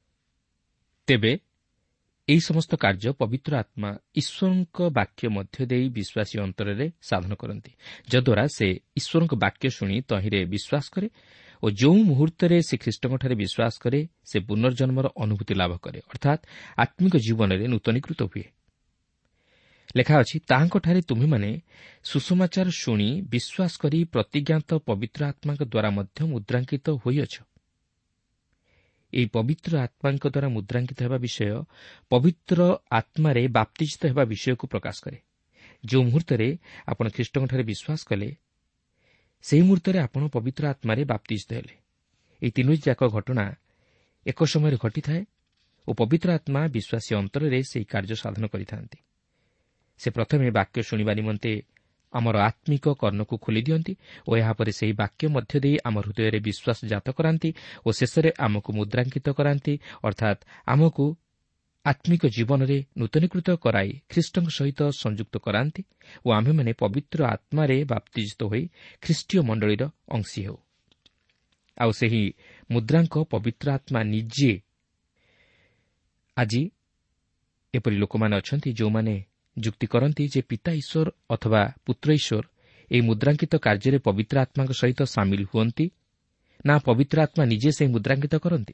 ତେବେ ଏହି ସମସ୍ତ କାର୍ଯ୍ୟ ପବିତ୍ର ଆତ୍ମା ଈଶ୍ୱରଙ୍କ ବାକ୍ୟ ମଧ୍ୟ ଦେଇ ବିଶ୍ୱାସୀ ଅନ୍ତରରେ ସାଧନ କରନ୍ତି, ଯଦ୍ୱାରା ସେ ଈଶ୍ୱରଙ୍କ ବାକ୍ୟ ଶୁଣି ତହିଁରେ ବିଶ୍ୱାସ କରେ ଓ ଯେଉଁ ମୁହୂର୍ତ୍ତରେ ସେ ଖ୍ରୀଷ୍ଟଙ୍କଠାରେ ବିଶ୍ୱାସ କରେ, ସେ ପୁନର୍ଜନ୍ମର ଅନୁଭୂତି ଲାଭ କରେ, ଅର୍ଥାତ୍ ଆତ୍ମିକ ଜୀବନରେ ନୂତନୀକୃତ ହୁଏ। ଲେଖା ଅଛି, ତାହାଙ୍କଠାରେ ତୁମେମାନେ ସୁସମାଚାର ଶୁଣି ବିଶ୍ୱାସ କରି ପ୍ରତିଜ୍ଞାତ ପବିତ୍ର ଆତ୍ମାଙ୍କ ଦ୍ୱାରା ମଧ୍ୟ ମୁଦ୍ରାଙ୍କିତ ହୋଇଅଛ। ଏହି ପବିତ୍ର ଆତ୍ମାଙ୍କ ଦ୍ୱାରା ମୁଦ୍ରାଙ୍କିତ ହେବା ବିଷୟ ପବିତ୍ର ଆତ୍ମାରେ ବାପ୍ତିଜିତ ହେବା ବିଷୟକୁ ପ୍ରକାଶ କରେ। ଯେଉଁ ମୁହୂର୍ତ୍ତରେ ଆପଣ ଖ୍ରୀଷ୍ଟଙ୍କଠାରେ ବିଶ୍ୱାସ କଲେ, ସେହି ମୁହୂର୍ତ୍ତରେ ଆପଣ ପବିତ୍ର ଆତ୍ମାରେ ବାପ୍ତିଜିତ ହେଲେ। ଏହି ତିନୋଟି ଯାକ ଘଟଣା ଏକ ସମୟରେ ଘଟିଥାଏ ଓ ପବିତ୍ର ଆତ୍ମା ବିଶ୍ୱାସୀ ଅନ୍ତରରେ ସେହି କାର୍ଯ୍ୟ ସାଧନ କରିଥାନ୍ତି। ସେ ପ୍ରଥମେ ବାକ୍ୟ ଶୁଣିବା ନିମନ୍ତେ ଆମର ଆତ୍ମିକ କର୍ଣ୍ଣକୁ ଖୋଲି ଦିଅନ୍ତି ଓ ଏହାପରେ ସେହି ବାକ୍ୟ ମଧ୍ୟ ଦେଇ ଆମ ହୃଦୟରେ ବିଶ୍ୱାସ ଜାତ କରାନ୍ତି ଓ ଶେଷରେ ଆମକୁ ମୁଦ୍ରାଙ୍କିତ କରାନ୍ତି, ଅର୍ଥାତ୍ ଆମକୁ ଆତ୍ମିକ ଜୀବନରେ ନୂତନୀକୃତ କରାଇ ଖ୍ରୀଷ୍ଟଙ୍କ ସହିତ ସଂଯୁକ୍ତ କରାନ୍ତି ଓ ଆମ୍ଭେମାନେ ପବିତ୍ର ଆତ୍ମାରେ ବାପ୍ତିଜିତ ହୋଇ ଖ୍ରୀଷ୍ଟୀୟ ମଣ୍ଡଳୀର ଅଂଶୀ ହେଉ। ଆଉ ସେହି ମୁଦ୍ରାଙ୍କ ପବିତ୍ର ଆତ୍ମା ନିଜେ। ଆଜି ଏପରି ଲୋକମାନେ ଅଛନ୍ତି ଯେଉଁମାନେ ଯୁକ୍ତି କରନ୍ତି ଯେ ପିତା ଈଶ୍ୱର ଅଥବା ପୁତ୍ର ଈଶ୍ୱର ଏହି ମୁଦ୍ରାଙ୍କିତ କାର୍ଯ୍ୟରେ ପବିତ୍ର ଆତ୍ମାଙ୍କ ସହିତ ସାମିଲ ହୁଅନ୍ତି ନା ପବିତ୍ର ଆତ୍ମା ନିଜେ ସେହି ମୁଦ୍ରାଙ୍କିତ କରନ୍ତି।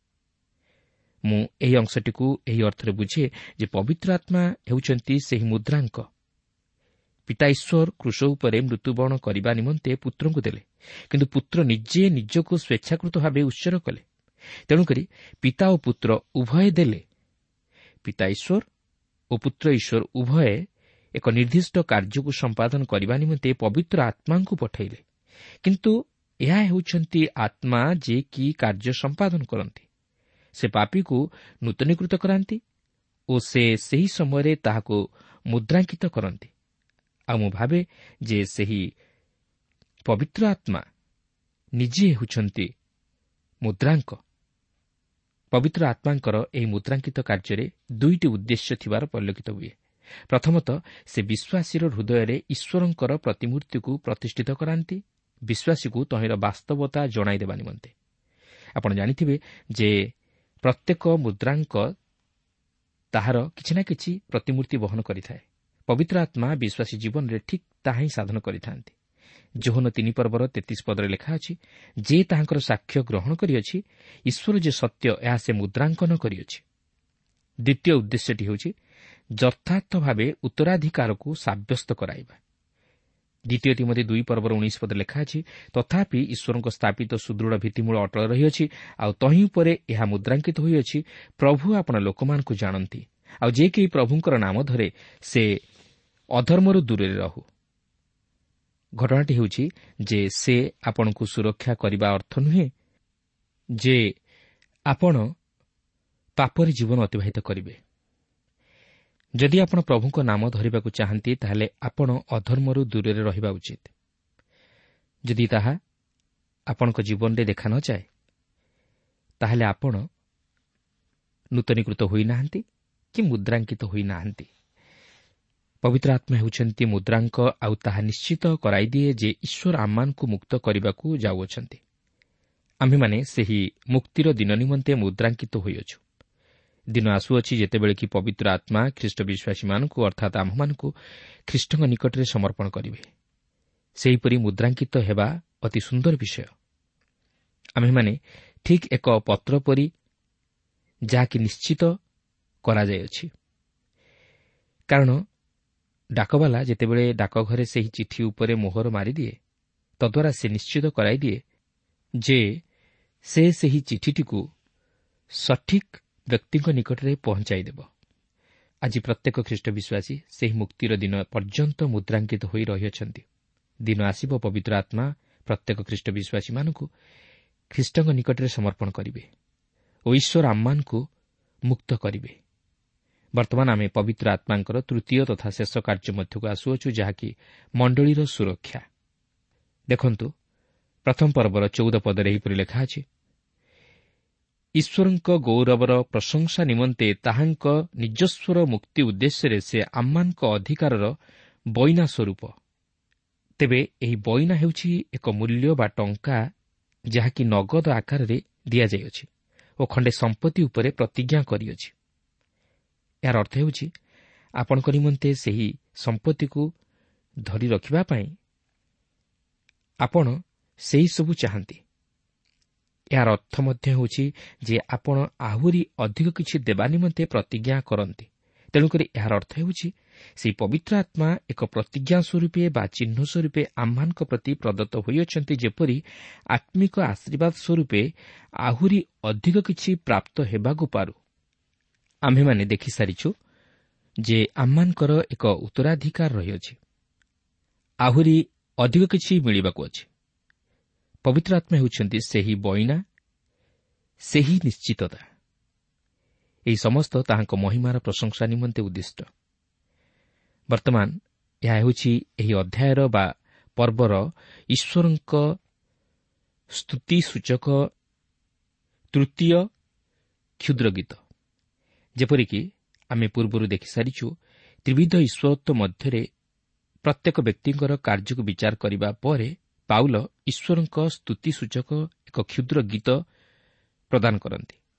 ମୁଁ ଏହି ଅଂଶଟିକୁ ଏହି ଅର୍ଥରେ ବୁଝେ ଯେ ପବିତ୍ର ଆତ୍ମା ହେଉଛନ୍ତି ସେହି ମୁଦ୍ରାଙ୍କ। ପିତା ଈଶ୍ୱର କ୍ରୁଶ ଉପରେ ମୃତ୍ୟୁବରଣ କରିବା ନିମନ୍ତେ ପୁତ୍ରଙ୍କୁ ଦେଲେ, କିନ୍ତୁ ପୁତ୍ର ନିଜେ ନିଜକୁ ସ୍ୱେଚ୍ଛାକୃତ ଭାବେ ଉତ୍ସର୍ଗ କଲେ। ତେଣୁକରି ପିତା ଓ ପୁତ୍ର ଉଭୟ ଦେଲେ। ପିତା ଈଶ୍ୱର ଓ ପୁତ୍ର ଈଶ୍ୱର ଉଭୟ ଏକ ନିର୍ଦ୍ଦିଷ୍ଟ କାର୍ଯ୍ୟକୁ ସମ୍ପାଦନ କରିବା ନିମନ୍ତେ ପବିତ୍ର ଆତ୍ମାଙ୍କୁ ପଠାଇଲେ। କିନ୍ତୁ ଏହା ହେଉଛନ୍ତି ଆତ୍ମା ଯେ କି କାର୍ଯ୍ୟ ସମ୍ପାଦନ କରନ୍ତି। ସେ ପାପୀକୁ ନୂତନୀକୃତ କରାନ୍ତି ଓ ସେ ସେହି ସମୟରେ ତାହାକୁ ମୁଦ୍ରାଙ୍କିତ କରନ୍ତି। ଆଉ ମୁଁ ଭାବେ ଯେ ସେହି ପବିତ୍ର ଆତ୍ମା ନିଜେ ହେଉଛନ୍ତି ମୁଦ୍ରାଙ୍କ। ପବିତ୍ର ଆତ୍ମାଙ୍କର ଏହି ମୁଦ୍ରାଙ୍କିତ କାର୍ଯ୍ୟରେ ଦୁଇଟି ଉଦ୍ଦେଶ୍ୟ ଥିବାର ପରିଲକ୍ଷିତ ହୁଏ। ପ୍ରଥମତଃ ସେ ବିଶ୍ୱାସୀର ହୃଦୟରେ ଈଶ୍ୱରଙ୍କର ପ୍ରତିମୂର୍ତ୍ତିକୁ ପ୍ରତିଷ୍ଠିତ କରାନ୍ତି, ବିଶ୍ୱାସୀକୁ ତହିଁର ବାସ୍ତବତା ଜଣାଇ ଦେବା ନିମନ୍ତେ। ଆପଣ ଜାଣିଥିବେ ଯେ ପ୍ରତ୍ୟେକ ମୁଦ୍ରାଙ୍କ ତାହାର କିଛି ନା କିଛି ପ୍ରତିମୂର୍ତ୍ତି ବହନ କରିଥାଏ। ପବିତ୍ର ଆତ୍ମା ବିଶ୍ୱାସୀ ଜୀବନରେ ଠିକ୍ ତାହା ହିଁ ସାଧନ କରିଥାନ୍ତି। ଯୋହନ 3:33 ଲେଖା ଅଛି, ଯେ ତାହାଙ୍କର ସାକ୍ଷ୍ୟ ଗ୍ରହଣ କରିଅଛି, ଈଶ୍ୱର ଯେ ସତ୍ୟ ଏହା ସେ ମୁଦ୍ରାଙ୍କନ କରିଅଛି। ଦ୍ୱିତୀୟ ଉଦ୍ଦେଶ୍ୟଟି ହେଉଛି ଯଥାର୍ଥ ଭାବେ ଉତ୍ତରାଧିକାରକୁ ସାବ୍ୟସ୍ତ କରାଇବା। 2 ତିମୋଥୀ 2:19 ଲେଖା ଅଛି, ତଥାପି ଈଶ୍ୱରଙ୍କ ସ୍ଥାପିତ ସୁଦୃଢ଼ ଭିତ୍ତିମୂଳ ଅଟଳ ରହିଅଛି, ଆଉ ତହିଁ ଉପରେ ଏହା ମୁଦ୍ରାଙ୍କିତ ହୋଇଅଛି, ପ୍ରଭୁ ଆପଣ ଲୋକମାନଙ୍କୁ ଜାଣନ୍ତି, ଆଉ ଯେ କେହି ପ୍ରଭୁଙ୍କର ନାମ ଧରେ ସେ ଅଧର୍ମରୁ ଦୂରରେ ରହୁ। ଘଟଣାଟି ହେଉଛି ଯେ ସେ ଆପଣଙ୍କୁ ସୁରକ୍ଷା କରିବା ଅର୍ଥ ନୁହେଁ ଯେ ଆପଣ ପାପରେ ଜୀବନ ଅତିବାହିତ କରିବେ। ଯଦି ଆପଣ ପ୍ରଭୁଙ୍କ ନାମ ଧରିବାକୁ ଚାହାନ୍ତି, ତାହେଲେ ଆପଣ ଅଧର୍ମରୁ ଦୂରରେ ରହିବା ଉଚିତ। ଯଦି ତାହା ଆପଣଙ୍କ ଜୀବନରେ ଦେଖା ନ ଯାଏ, ତାହେଲେ ଆପଣ ନୂତନୀକୃତ ହୋଇନାହାନ୍ତି କି ମୁଦ୍ରାଙ୍କିତ ହୋଇନାହାନ୍ତି। ପବିତ୍ର ଆତ୍ମା ହେଉଛନ୍ତି ମୁଦ୍ରାଙ୍କ, ଆଉ ତାହା ନିଶ୍ଚିତ କରାଇଦିଏ ଯେ ଈଶ୍ୱର ଆମମାନଙ୍କୁ ମୁକ୍ତ କରିବାକୁ ଯାଉଅଛନ୍ତି। ଆମ୍ଭେମାନେ ସେହି ମୁକ୍ତିର ଦିନ ନିମନ୍ତେ ମୁଦ୍ରାଙ୍କିତ ହୋଇଅଛୁ। ଦିନ ଆସୁଅଛି ଯେତେବେଳେ କି ପବିତ୍ର ଆତ୍ମା ଖ୍ରୀଷ୍ଟ ବିଶ୍ୱାସୀମାନଙ୍କୁ ଅର୍ଥାତ୍ ଆମ୍ଭମାନଙ୍କୁ ଖ୍ରୀଷ୍ଟଙ୍କ ନିକଟରେ ସମର୍ପଣ କରିବେ। ସେହିପରି ମୁଦ୍ରାଙ୍କିତ ହେବା ଅତି ସୁନ୍ଦର ବିଷୟ। ଆମ୍ଭେମାନେ ଠିକ୍ ଏକ ପତ୍ର ପରି, ଯାହାକି ନିଶ୍ଚିତ କରାଯାଇଅଛି। କାରଣ ଡାକବାଲା ଯେତେବେଳେ ଡାକଘରେ ସେହି ଚିଠି ଉପରେ ମୋହର ମାରିଦିଏ, ତଦ୍ୱାରା ସେ ନିଶ୍ଚିତ କରାଇଦିଏ ଯେ ସେ ସେହି ଚିଠିଟିକୁ ସଠିକ୍ ବ୍ୟକ୍ତିଙ୍କ ନିକଟରେ ପହଞ୍ଚାଇଦେବ। ଆଜି ପ୍ରତ୍ୟେକ ଖ୍ରୀଷ୍ଟ ବିଶ୍ୱାସୀ ସେହି ମୁକ୍ତିର ଦିନ ପର୍ଯ୍ୟନ୍ତ ମୁଦ୍ରାଙ୍କିତ ହୋଇ ରହିଅଛନ୍ତି। ଦିନ ଆସିବ, ପବିତ୍ର ଆତ୍ମା ପ୍ରତ୍ୟେକ ଖ୍ରୀଷ୍ଟ ବିଶ୍ୱାସୀମାନଙ୍କୁ ଖ୍ରୀଷ୍ଟଙ୍କ ନିକଟରେ ସମର୍ପଣ କରିବେ ଓ ଈଶ୍ୱର ଆମମାନଙ୍କୁ ମୁକ୍ତ କରିବେ। ବର୍ତ୍ତମାନ ଆମେ ପବିତ୍ର ଆତ୍ମାଙ୍କର ତୃତୀୟ ତଥା ଶେଷ କାର୍ଯ୍ୟ ମଧ୍ୟକୁ ଆସୁଅଛୁ, ଯାହାକି ମଣ୍ଡଳୀର ସୁରକ୍ଷା। ଦେଖନ୍ତୁ, ପ୍ରଥମ ପର୍ବର 14 ପଦରେ ଏହିପରି ଲେଖା ଅଛି, ଈଶ୍ୱରଙ୍କ ଗୌରବର ପ୍ରଶଂସା ନିମନ୍ତେ ତାହାଙ୍କ ନିଜସ୍ୱର ମୁକ୍ତି ଉଦ୍ଦେଶ୍ୟରେ ସେ ଆମମାନଙ୍କ ଅଧିକାରର ବଇନା ସ୍ୱରୂପ। ତେବେ ଏହି ବଇନା ହେଉଛି ଏକ ମୂଲ୍ୟ ବା ଟଙ୍କା, ଯାହାକି ନଗଦ ଆକାରରେ ଦିଆଯାଇଅଛି ଓ ଖଣ୍ଡେ ସମ୍ପତ୍ତି ଉପରେ ପ୍ରତିଜ୍ଞା କରିଅଛି। ଏହାର ଅର୍ଥ ହେଉଛି ଆପଣଙ୍କ ନିମନ୍ତେ ସେହି ସମ୍ପତ୍ତିକୁ ଧରି ରଖିବା ପାଇଁ ଆପଣ ସେହିସବୁ ଚାହାନ୍ତି। ଏହାର ଅର୍ଥ ମଧ୍ୟ ହେଉଛି ଯେ ଆପଣ ଆହୁରି ଅଧିକ କିଛି ଦେବା ନିମନ୍ତେ ପ୍ରତିଜ୍ଞା କରନ୍ତି। ତେଣୁକରି ଏହାର ଅର୍ଥ ହେଉଛି ସେହି ପବିତ୍ର ଆତ୍ମା ଏକ ପ୍ରତିଜ୍ଞା ସ୍ୱରୂପେ ବା ଚିହ୍ନ ସ୍ୱରୂପେ ଆମ୍ଭମାନଙ୍କ ପ୍ରତି ପ୍ରଦତ୍ତ ହୋଇଅଛନ୍ତି, ଯେପରି ଆତ୍ମିକ ଆଶୀର୍ବାଦ ସ୍ୱରୂପେ ଆହୁରି ଅଧିକ କିଛି ପ୍ରାପ୍ତ ହେବାକୁ ପାରୁ। ଆମ୍ଭେମାନେ ଦେଖିସାରିଛୁ ଯେ ଆମମାନଙ୍କର ଏକ ଉତ୍ତରାଧିକାର ରହିଅଛି, ଆହୁରି ଅଧିକ କିଛି ମିଳିବାକୁ ଅଛି। ପବିତ୍ର ଆତ୍ମା ହେଉଛନ୍ତି ସେହି ବଇନା, ସେହି ନିଶ୍ଚିତତା। ଏହି ସମସ୍ତ ତାହାଙ୍କ ମହିମାର ପ୍ରଶଂସା ନିମନ୍ତେ ଉଦ୍ଦିଷ୍ଟ। ବର୍ତ୍ତମାନ ଏହା ହେଉଛି ଏହି ଅଧ୍ୟାୟର ବା ପର୍ବର ଈଶ୍ୱରଙ୍କ ସ୍ତୁତି ସୂଚକ ତୃତୀୟ କ୍ଷୁଦ୍ର ଗୀତ। ଯେପରିକି ଆମେ ପୂର୍ବରୁ ଦେଖିସାରିଛୁ, ତ୍ରିବିଧ ଈଶ୍ୱରତ୍ୱ ମଧ୍ୟରେ ପ୍ରତ୍ୟେକ ବ୍ୟକ୍ତିଙ୍କର କାର୍ଯ୍ୟକୁ ବିଚାର କରିବା ପରେ ପାଉଲ ଈଶ୍ୱରଙ୍କ ସ୍ତୁତି ସୂଚକ ଏକ କ୍ଷୁଦ୍ର ଗୀତ ପ୍ରଦାନ କରନ୍ତି।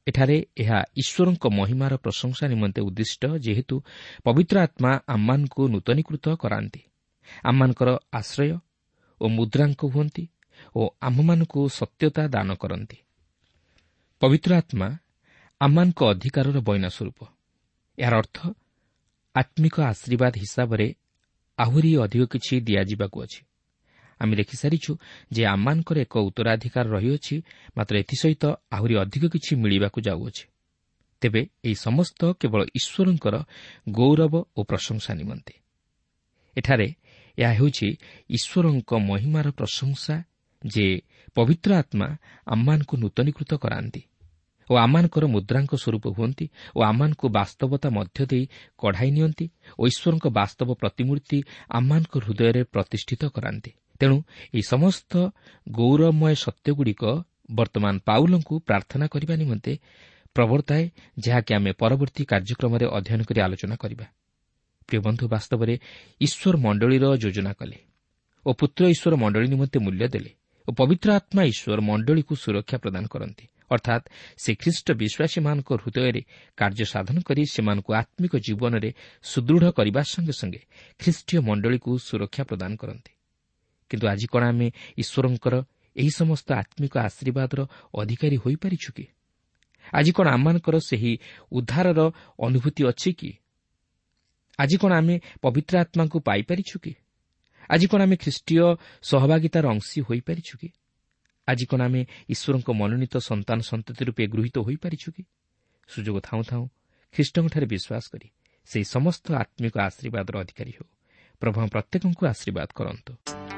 ଏଠାରେ ଏହା ଈଶ୍ୱରଙ୍କ ମହିମାର ପ୍ରଶଂସା ନିମନ୍ତେ ଉଦ୍ଦିଷ୍ଟ, ଯେହେତୁ ପବିତ୍ର ଆତ୍ମା ଆମମାନଙ୍କୁ ନୂତନୀକୃତ କରାନ୍ତି, ଆମମାନଙ୍କର ଆଶ୍ରୟ ଓ ମୁଦ୍ରାଙ୍କ ହୁଅନ୍ତି ଓ ଆମ୍ଭମାନଙ୍କୁ ସତ୍ୟତା ଦାନ କରନ୍ତି। ପବିତ୍ର ଆତ୍ମା ଆମମାନଙ୍କ ଅଧିକାରର ବୈନା ସ୍ୱରୂପ। ଏହାର ଅର୍ଥ ଆତ୍ମିକ ଆଶୀର୍ବାଦ ହିସାବରେ ଆହୁରି ଅଧିକ କିଛି ଦିଆଯିବାକୁ ଅଛି। ଆମେ ଦେଖିସାରିଛୁ ଯେ ଆମମାନଙ୍କର ଏକ ଉତ୍ତରାଧିକାର ରହିଅଛି, ମାତ୍ର ଏଥିସହିତ ଆହୁରି ଅଧିକ କିଛି ମିଳିବାକୁ ଯାଉଅଛି। ତେବେ ଏହି ସମସ୍ତ କେବଳ ଈଶ୍ୱରଙ୍କର ଗୌରବ ଓ ପ୍ରଶଂସା ନିମନ୍ତେ। ଏଠାରେ ଏହା ହେଉଛି ଈଶ୍ୱରଙ୍କ ମହିମାର ପ୍ରଶଂସା ଯେ ପବିତ୍ର ଆତ୍ମା ଆମମାନଙ୍କୁ ନୂତନୀକୃତ କରାନ୍ତି ଓ ଆମମାନଙ୍କର ମୁଦ୍ରାଙ୍କ ସ୍ୱରୂପ ହୁଅନ୍ତି ଓ ଆମମାନଙ୍କୁ ବାସ୍ତବତା ମଧ୍ୟ ଦେଇ କଢ଼ାଇ ନିଅନ୍ତି ଓ ଈଶ୍ୱରଙ୍କ ବାସ୍ତବ ପ୍ରତିମୂର୍ତ୍ତି ଆମମାନଙ୍କ ହୃଦୟରେ ପ୍ରତିଷ୍ଠିତ କରାନ୍ତି। ତେଣୁ ଏହି ସମସ୍ତ ଗୌରବମୟ ସତ୍ୟଗୁଡ଼ିକ ବର୍ତ୍ତମାନ ପାଉଲଙ୍କୁ ପ୍ରାର୍ଥନା କରିବା ନିମନ୍ତେ ପ୍ରବର୍ତ୍ତାଏ, ଯାହାକି ଆମେ ପରବର୍ତ୍ତୀ କାର୍ଯ୍ୟକ୍ରମରେ ଅଧ୍ୟୟନ କରି ଆଲୋଚନା କରିବା। ପ୍ରିୟ ବନ୍ଧୁ, ବାସ୍ତବରେ ଈଶ୍ୱର ମଣ୍ଡଳୀର ଯୋଜନା କଲେ ଓ ପୁତ୍ର ଈଶ୍ୱର ମଣ୍ଡଳୀ ନିମନ୍ତେ ମୂଲ୍ୟ ଦେଲେ ଓ ପବିତ୍ର ଆତ୍ମା ଈଶ୍ୱର ମଣ୍ଡଳୀକୁ ସୁରକ୍ଷା ପ୍ରଦାନ କରନ୍ତି, ଅର୍ଥାତ୍ ସେ ଖ୍ରୀଷ୍ଟ ବିଶ୍ୱାସୀମାନଙ୍କ ହୃଦୟରେ କାର୍ଯ୍ୟ ସାଧନ କରି ସେମାନଙ୍କୁ ଆତ୍ମିକ ଜୀବନରେ ସୁଦୃଢ଼ କରିବା ସଙ୍ଗେ ସଙ୍ଗେ ଖ୍ରୀଷ୍ଟୀୟ ମଣ୍ଡଳୀକୁ ସୁରକ୍ଷା ପ୍ରଦାନ କରନ୍ତି। କିନ୍ତୁ ଆଜି କ'ଣ ଆମେ ଈଶ୍ୱରଙ୍କର ଏହି ସମସ୍ତ ଆତ୍ମିକ ଆଶୀର୍ବାଦର ଅଧିକାରୀ ହୋଇପାରିଛୁ କି? ଆଜି କ'ଣ ଆମମାନଙ୍କର ସେହି ଉଦ୍ଧାରର ଅନୁଭୂତି ଅଛି କି? ଆଜି କ'ଣ ଆମେ ପବିତ୍ର ଆତ୍ମାଙ୍କୁ ପାଇପାରିଛୁ କି? ଆଜି କ'ଣ ଆମେ ଖ୍ରୀଷ୍ଟୀୟ ସହଭାଗିତାର ଅଂଶୀ ହୋଇପାରିଛୁ କି? ଆଜି କ'ଣ ଆମେ ଈଶ୍ୱରଙ୍କ ମନୋନୀତ ସନ୍ତାନ ସନ୍ତତି ରୂପେ ଗୃହୀତ ହୋଇପାରିଛୁ କି? ସୁଯୋଗ ଥାଉଁ ଥାଉଁ ଖ୍ରୀଷ୍ଟଙ୍କଠାରେ ବିଶ୍ୱାସ କରି ସେହି ସମସ୍ତ ଆତ୍ମିକ ଆଶୀର୍ବାଦର ଅଧିକାରୀ ହେଉ। ପ୍ରଭୁ ପ୍ରତ୍ୟେକଙ୍କୁ ଆଶୀର୍ବାଦ କରନ୍ତୁ।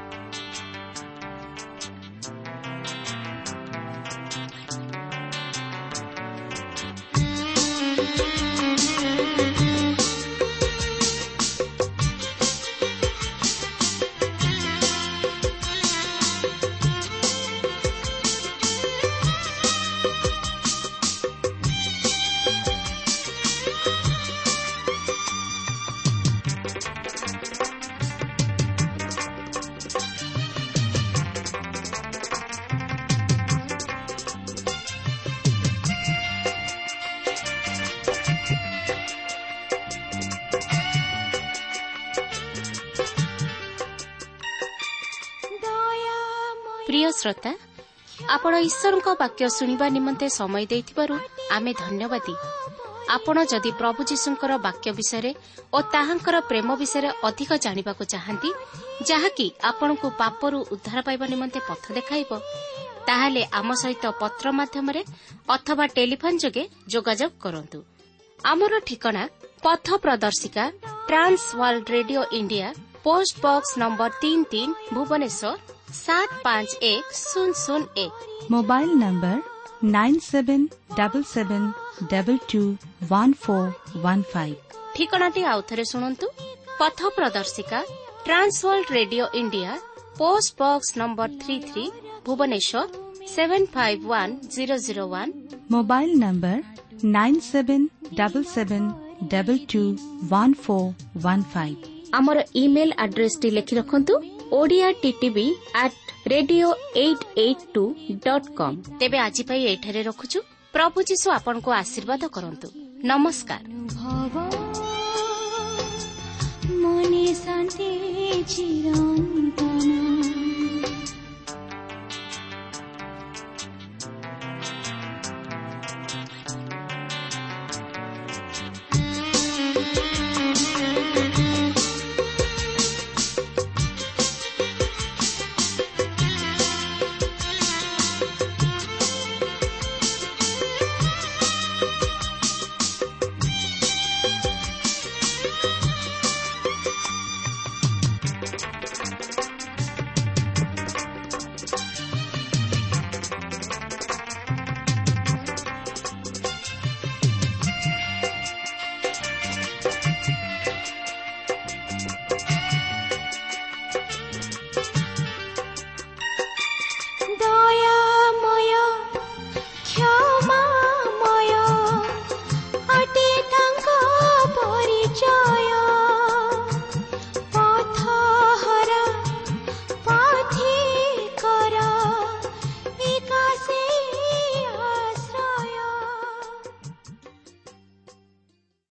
প্রিয় শ্ରୋତା, ଆପଣ ଈଶ୍ୱରଙ୍କ ବାକ୍ୟ ଶୁଣିବା ନିମନ୍ତେ ସମୟ ଦେଇଥିବାରୁ ଆମେ ଧନ୍ୟବାଦୀ। ଆପଣ ଯଦି ପ୍ରଭୁ ଯୀଶୁଙ୍କର ବାକ୍ୟ ବିଷୟରେ ଓ ତାହାଙ୍କର ପ୍ରେମ ବିଷୟରେ ଅଧିକ ଜାଣିବାକୁ ଚାହାନ୍ତି, ଯାହାକି ଆପଣଙ୍କୁ ପାପରୁ ଉଦ୍ଧାର ପାଇବା ନିମନ୍ତେ ପଥ ଦେଖାଇବ, ତାହେଲେ ଆମ ସହିତ ପତ୍ର ମାଧ୍ୟମରେ ଅଥବା ଟେଲିଫୋନ୍ ଯୋଗେ ଯୋଗାଯୋଗ କରନ୍ତୁ। ଆମର ଠିକଣା ପଥ ପ୍ରଦର୍ଶିକା, trans world radio India, post box number 33, Bhubaneswar 751001। Mobile number 9777221415। ଠିକଣାଟି ଆଉଥରେ ଶୁଣନ୍ତୁ। ପଥ ପ୍ରଦର୍ଶିକା, trans world radio India, post box number 33, Bhubaneswar 751001। Mobile number 9777221415। ଆମର ଇମେଲ୍ ଆଡ୍ରେସଟି ଲେଖି ରଖନ୍ତୁ, odia@radio882.com। ତେବେ ଆଜି ପାଇଁ ଏଠାରେ ରଖୁଛୁ। ପ୍ରଭୁ ଯୀଶୁ ଆପଣଙ୍କୁ ଆଶୀର୍ବାଦ କରନ୍ତୁ। ନମସ୍କାର। ମନେ ଶାନ୍ତି ଚିରନ୍ତନ।